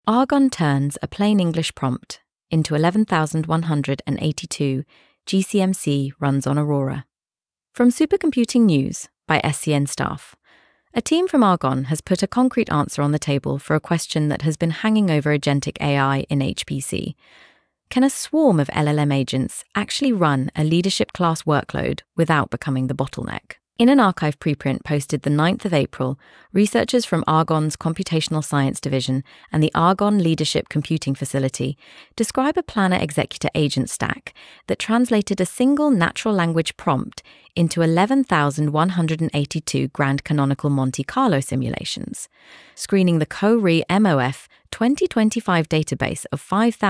Argonne turns a plain English prompt into 11,182 GCMC runs on Aurora. From Supercomputing News by SCN staff, a team from Argonne has put a concrete answer on the table for a question that has been hanging over agentic AI in HPC. Can a swarm of LLM agents actually run a leadership class workload without becoming the bottleneck? In an archive preprint posted the 9th of April, researchers from Argonne's Computational Science Division and the Argonne Leadership Computing Facility describe a planner executor agent stack that translated a single natural language prompt into 11,182 grand canonical Monte Carlo simulations, screening the CoRE MOF 2025 database of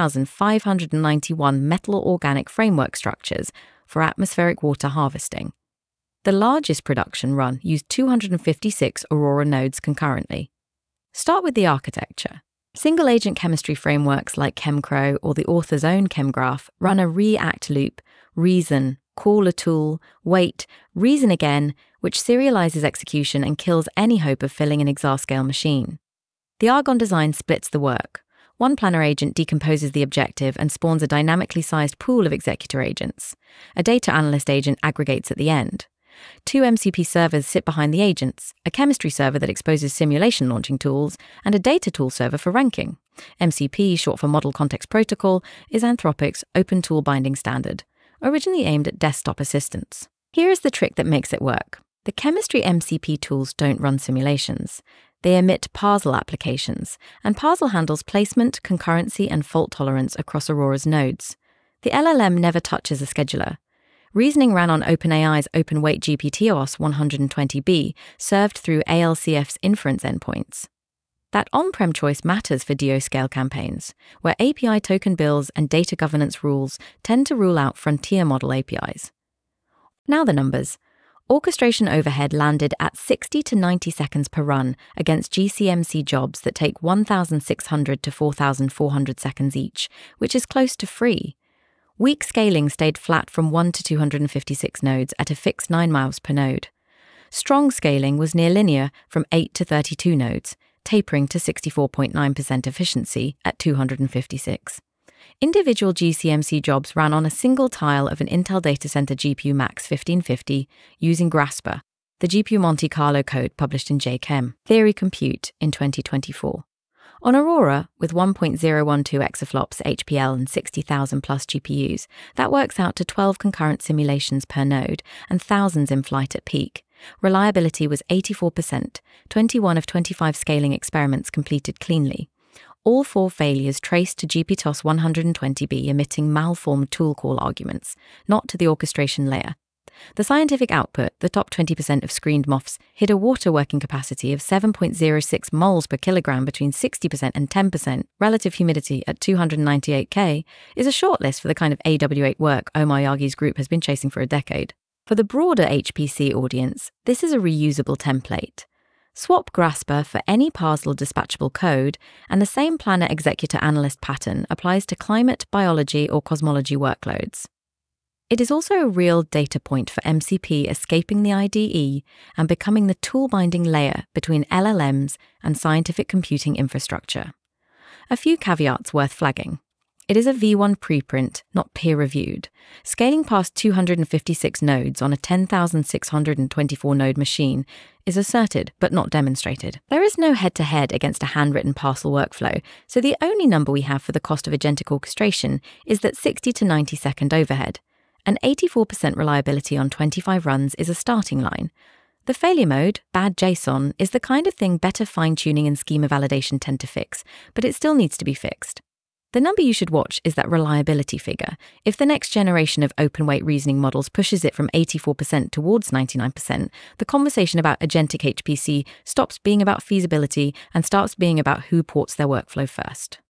5,591 metal-organic framework structures for atmospheric water harvesting. The largest production run used 256 Aurora nodes concurrently. Start with the architecture. Single-agent chemistry frameworks like ChemCro or the author's own ChemGraph run a react loop, reason, call a tool, wait, reason again, which serializes execution and kills any hope of filling an exascale machine. The Argonne design splits the work. One planner agent decomposes the objective and spawns a dynamically sized pool of executor agents. A data analyst agent aggregates at the end. 2 MCP servers sit behind the agents, a chemistry server that exposes simulation launching tools, and a data tool server for ranking. MCP, short for Model Context Protocol, is Anthropic's open tool binding standard, originally aimed at desktop assistants. Here is the trick that makes it work. The chemistry MCP tools don't run simulations. They emit Parsel applications, and Parsel handles placement, concurrency, and fault tolerance across Aurora's nodes. The LLM never touches a scheduler. Reasoning ran on OpenAI's OpenWeight GPTOS 120B, served through ALCF's inference endpoints. That on-prem choice matters for DO-scale campaigns, where API token bills and data governance rules tend to rule out frontier model APIs. Now the numbers. Orchestration overhead landed at 60 to 90 seconds per run against GCMC jobs that take 1,600 to 4,400 seconds each, which is close to free. Weak scaling stayed flat from 1 to 256 nodes at a fixed 9 miles per node. Strong scaling was near linear from 8 to 32 nodes, tapering to 64.9% efficiency at 256. Individual GCMC jobs ran on a single tile of an Intel Data Center GPU Max 1550 using Grasper, the GPU Monte Carlo code published in JChem Theory Compute in 2024. On Aurora, with 1.012 exaflops HPL and 60,000 plus GPUs, that works out to 12 concurrent simulations per node and thousands in flight at peak. Reliability was 84%, 21 of 25 scaling experiments completed cleanly. All 4 failures traced to GPTOS 120B emitting malformed tool call arguments, not to the orchestration layer. The scientific output, the top 20% of screened MOFs, hit a water working capacity of 7.06 moles per kilogram between 60% and 10%, relative humidity at 298 K, is a shortlist for the kind of AW8 work Omar Yagi's group has been chasing for a decade. For the broader HPC audience, this is a reusable template. Swap Grasper for any Parsel dispatchable code, and the same planner executor analyst pattern applies to climate, biology, or cosmology workloads. It is also a real data point for MCP escaping the IDE and becoming the tool-binding layer between LLMs and scientific computing infrastructure. A few caveats worth flagging. It is a V1 preprint, not peer-reviewed. Scaling past 256 nodes on a 10,624 node machine is asserted but not demonstrated. There is no head-to-head against a handwritten Parsel workflow, so the only number we have for the cost of agentic orchestration is that 60 to 90 second overhead. An 84% reliability on 25 runs is a starting line. The failure mode, bad JSON, is the kind of thing better fine-tuning and schema validation tend to fix, but it still needs to be fixed. The number you should watch is that reliability figure. If the next generation of open-weight reasoning models pushes it from 84% towards 99%, the conversation about agentic HPC stops being about feasibility and starts being about who ports their workflow first.